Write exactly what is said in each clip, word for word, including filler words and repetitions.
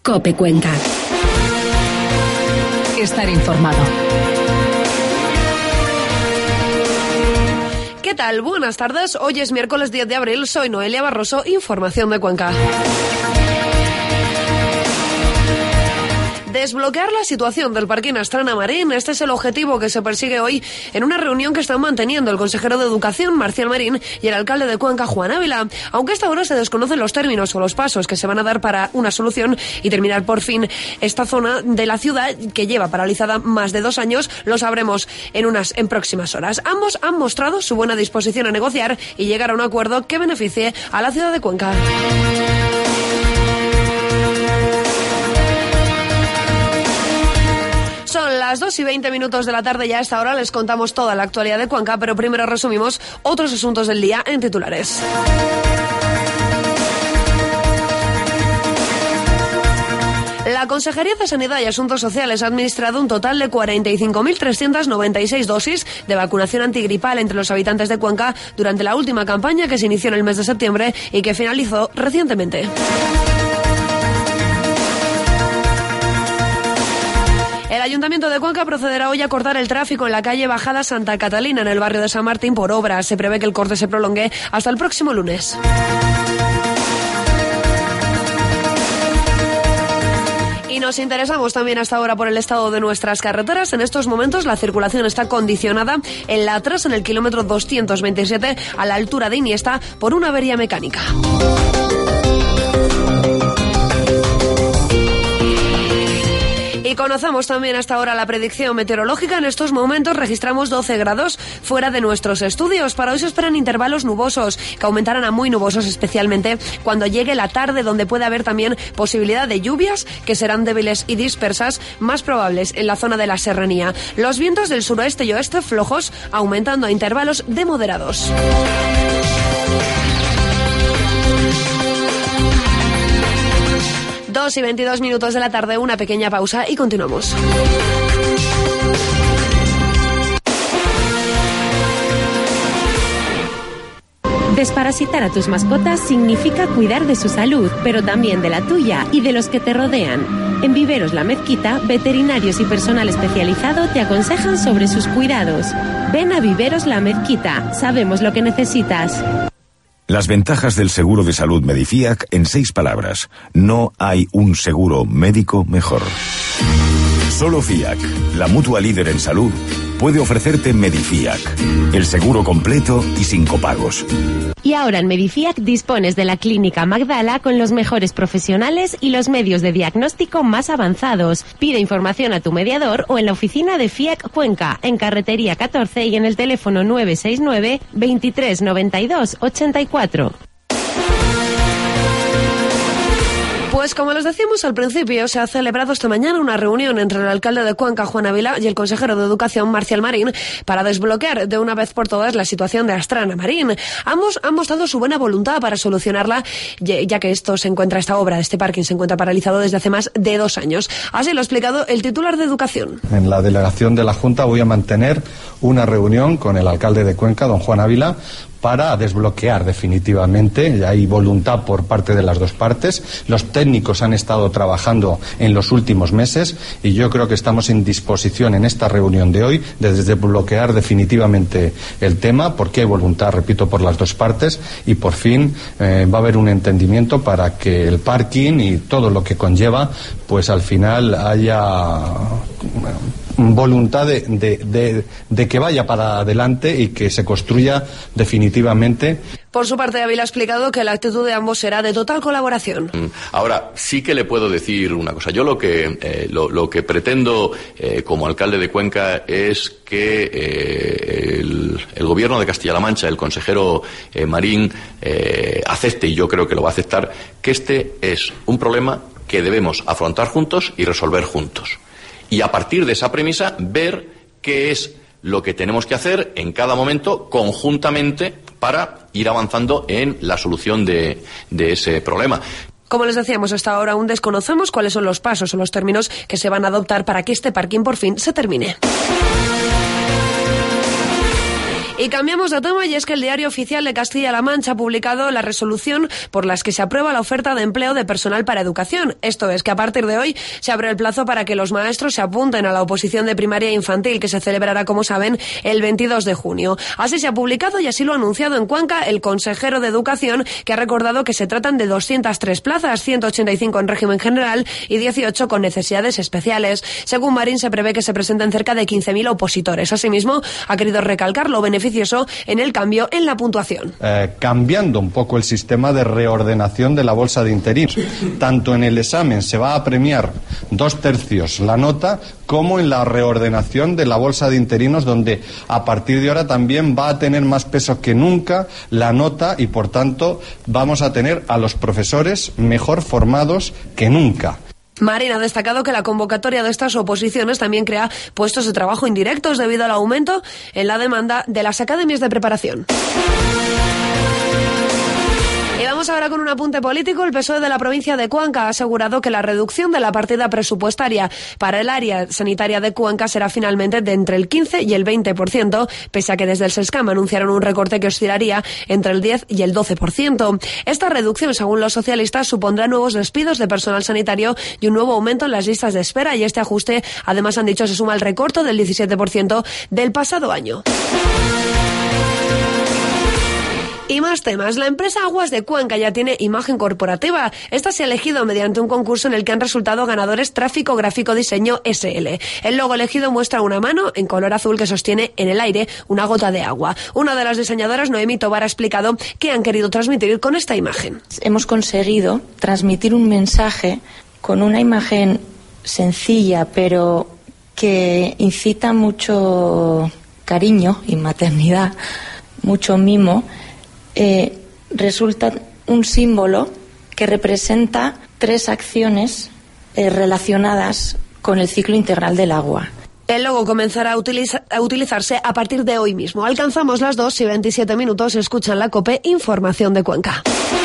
COPE Cuenca. Estar informado. ¿Qué tal? Buenas tardes. Hoy es miércoles diez de abril. Soy Noelia Barroso. Información de Cuenca. Desbloquear la situación del parking Astrana Marín. Este es el objetivo que se persigue hoy en una reunión que están manteniendo el consejero de Educación, Marcial Marín, y el alcalde de Cuenca, Juan Ávila. Aunque hasta ahora se desconocen los términos o los pasos que se van a dar para una solución y terminar por fin esta zona de la ciudad que lleva paralizada más de dos años, lo sabremos en unas en próximas horas. Ambos han mostrado su buena disposición a negociar y llegar a un acuerdo que beneficie a la ciudad de Cuenca. Son las dos y veinte minutos de la tarde y a esta hora les contamos toda la actualidad de Cuenca, pero primero resumimos otros asuntos del día en titulares. La Consejería de Sanidad y Asuntos Sociales ha administrado un total de cuarenta y cinco mil trescientas noventa y seis dosis de vacunación antigripal entre los habitantes de Cuenca durante la última campaña que se inició en el mes de septiembre y que finalizó recientemente. El Ayuntamiento de Cuenca procederá hoy a cortar el tráfico en la calle Bajada Santa Catalina, en el barrio de San Martín, por obras. Se prevé que el corte se prolongue hasta el próximo lunes. Y nos interesamos también hasta ahora por el estado de nuestras carreteras. En estos momentos la circulación está condicionada en la A tres, en el kilómetro doscientos veintisiete, a la altura de Iniesta, por una avería mecánica. Y conocemos también hasta ahora la predicción meteorológica. En estos momentos registramos doce grados fuera de nuestros estudios. Para hoy se esperan intervalos nubosos, que aumentarán a muy nubosos, especialmente cuando llegue la tarde, donde puede haber también posibilidad de lluvias, que serán débiles y dispersas, más probables en la zona de la serranía. Los vientos del suroeste y oeste flojos, aumentando a intervalos de moderados. dos y veintidós minutos de la tarde, una pequeña pausa y continuamos. Desparasitar a tus mascotas significa cuidar de su salud, pero también de la tuya y de los que te rodean. En Viveros La Mezquita, veterinarios y personal especializado te aconsejan sobre sus cuidados. Ven a Viveros La Mezquita, sabemos lo que necesitas. Las ventajas del seguro de salud Medifiac en seis palabras. No hay un seguro médico mejor. Solo Fiac, la mutua líder en salud, puede ofrecerte Medifiac, el seguro completo y sin copagos. Y ahora en Medifiac dispones de la Clínica Magdala con los mejores profesionales y los medios de diagnóstico más avanzados. Pide información a tu mediador o en la oficina de Fiac Cuenca, en Carretería catorce y en el teléfono nueve seis nueve, veintitrés noventa y dos, ochenta y cuatro. Pues como les decíamos al principio, se ha celebrado esta mañana una reunión entre el alcalde de Cuenca, Juan Ávila, y el consejero de Educación, Marcial Marín, para desbloquear de una vez por todas la situación de Astrana Marín. Ambos han mostrado su buena voluntad para solucionarla, ya que esto se encuentra, esta obra, este parking, se encuentra paralizado desde hace más de dos años. Así lo ha explicado el titular de Educación. En la delegación de la Junta voy a mantener una reunión con el alcalde de Cuenca, don Juan Ávila, para desbloquear definitivamente. Hay voluntad por parte de las dos partes. Los técnicos han estado trabajando en los últimos meses y yo creo que estamos en disposición en esta reunión de hoy de desbloquear definitivamente el tema, porque hay voluntad, repito, por las dos partes y por fin eh, va a haber un entendimiento para que el parking y todo lo que conlleva, pues al final haya bueno, voluntad de, de, de, de que vaya para adelante y que se construya definitivamente. Por su parte, Ávila ha explicado que la actitud de ambos será de total colaboración. Ahora, sí que le puedo decir una cosa. Yo lo que, eh, lo, lo que pretendo eh, como alcalde de Cuenca es que eh, el, el gobierno de Castilla-La Mancha, el consejero eh, Marín, eh, acepte, y yo creo que lo va a aceptar, que este es un problema que debemos afrontar juntos y resolver juntos. Y a partir de esa premisa, ver qué es lo que tenemos que hacer en cada momento conjuntamente para ir avanzando en la solución de, de ese problema. Como les decíamos, hasta ahora aún desconocemos cuáles son los pasos o los términos que se van a adoptar para que este parking por fin se termine. Y cambiamos de tema, y es que el Diario Oficial de Castilla-La Mancha ha publicado la resolución por las que se aprueba la oferta de empleo de personal para educación. Esto es que a partir de hoy se abre el plazo para que los maestros se apunten a la oposición de primaria e infantil, que se celebrará, como saben, el veintidós de junio. Así se ha publicado y así lo ha anunciado en Cuenca el consejero de Educación, que ha recordado que se tratan de doscientas tres plazas, ciento ochenta y cinco en régimen general y dieciocho con necesidades especiales. Según Marín, se prevé que se presenten cerca de quince mil opositores. Asimismo, ha querido recalcar lo beneficioso en el cambio en la puntuación. Eh, cambiando un poco el sistema de reordenación de la bolsa de interinos. Tanto en el examen se va a premiar dos tercios la nota, como en la reordenación de la bolsa de interinos, donde a partir de ahora también va a tener más peso que nunca la nota y, por tanto, vamos a tener a los profesores mejor formados que nunca. Marín ha destacado que la convocatoria de estas oposiciones también crea puestos de trabajo indirectos debido al aumento en la demanda de las academias de preparación. Y vamos ahora con un apunte político. El P S O E de la provincia de Cuenca ha asegurado que la reducción de la partida presupuestaria para el área sanitaria de Cuenca será finalmente de entre el quince y el veinte por ciento, pese a que desde el SESCAM anunciaron un recorte que oscilaría entre el diez y el doce por ciento. Esta reducción, según los socialistas, supondrá nuevos despidos de personal sanitario y un nuevo aumento en las listas de espera, y este ajuste, además, han dicho, se suma al recorte del diecisiete por ciento del pasado año. Y más temas. La empresa Aguas de Cuenca ya tiene imagen corporativa. Esta se ha elegido mediante un concurso en el que han resultado ganadores Tráfico Gráfico Diseño S L. El logo elegido muestra una mano en color azul que sostiene en el aire una gota de agua. Una de las diseñadoras, Noemí Tobar, ha explicado qué han querido transmitir con esta imagen. Hemos conseguido transmitir un mensaje con una imagen sencilla, pero que incita mucho cariño y maternidad, mucho mimo. Eh, resulta un símbolo que representa tres acciones eh, relacionadas con el ciclo integral del agua. El logo comenzará a, utiliza- a utilizarse a partir de hoy mismo. Alcanzamos las dos y veintisiete minutos. Escuchan la COPE, información de Cuenca.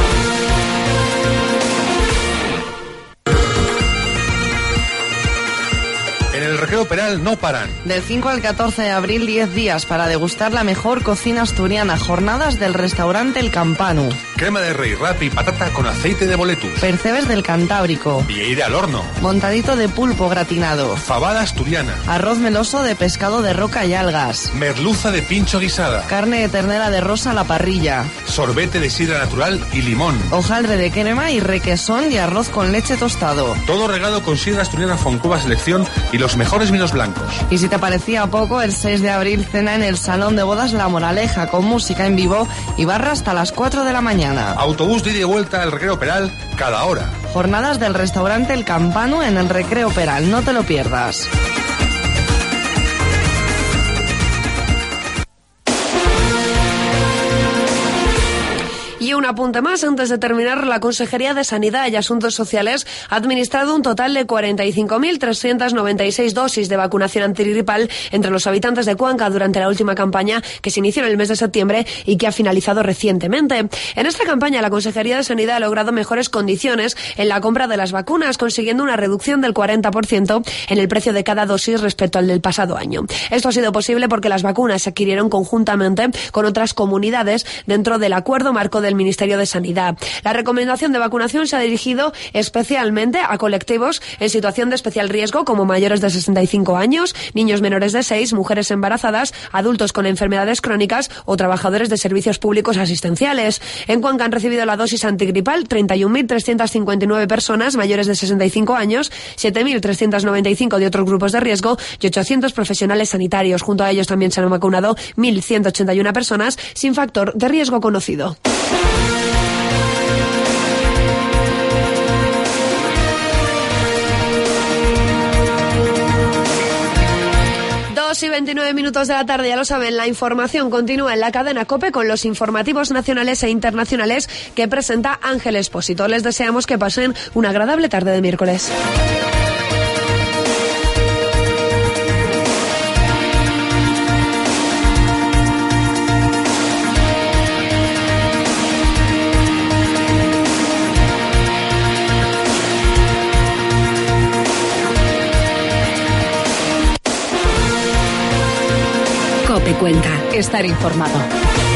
En el Recreo Peral no paran. Del cinco al catorce de abril, diez días para degustar la mejor cocina asturiana. Jornadas del restaurante El Campanu. Crema de rey, rap y patata con aceite de boletus. Percebes del Cantábrico. Vieira al horno. Montadito de pulpo gratinado. Fabada asturiana. Arroz meloso de pescado de roca y algas. Merluza de pincho guisada. Carne de ternera de rosa a la parrilla. Sorbete de sidra natural y limón. Hojaldre de crema y requesón y arroz con leche tostado. Todo regado con sidra asturiana Foncuba Selección y los mejores vinos blancos. Y si te parecía poco, el seis de abril cena en el Salón de Bodas La Moraleja con música en vivo y barra hasta las cuatro de la mañana. Autobús de ida y vuelta al Recreo Peral cada hora. Jornadas del restaurante El Campanu en el Recreo Peral, no te lo pierdas. Y un apunte más antes de terminar. La Consejería de Sanidad y Asuntos Sociales ha administrado un total de cuarenta y cinco mil trescientas noventa y seis dosis de vacunación antigripal entre los habitantes de Cuenca durante la última campaña, que se inició en el mes de septiembre y que ha finalizado recientemente. En esta campaña, la Consejería de Sanidad ha logrado mejores condiciones en la compra de las vacunas, consiguiendo una reducción del cuarenta por ciento en el precio de cada dosis respecto al del pasado año. Esto ha sido posible porque las vacunas se adquirieron conjuntamente con otras comunidades dentro del acuerdo marco del Ministerio de Sanidad. La recomendación de vacunación se ha dirigido especialmente a colectivos en situación de especial riesgo, como mayores de sesenta y cinco años, niños menores de seis, mujeres embarazadas, adultos con enfermedades crónicas o trabajadores de servicios públicos asistenciales. En Cuenca han recibido la dosis antigripal treinta y un mil trescientas cincuenta y nueve personas mayores de sesenta y cinco años, siete mil trescientos noventa y cinco de otros grupos de riesgo y ochocientos profesionales sanitarios. Junto a ellos también se han vacunado mil ciento ochenta y una personas sin factor de riesgo conocido. dos y veintinueve minutos de la tarde, ya lo saben, la información continúa en la cadena COPE con los informativos nacionales e internacionales que presenta Ángel Expósito. Les deseamos que pasen una agradable tarde de miércoles. COPE. de Cuenca. Estar informado.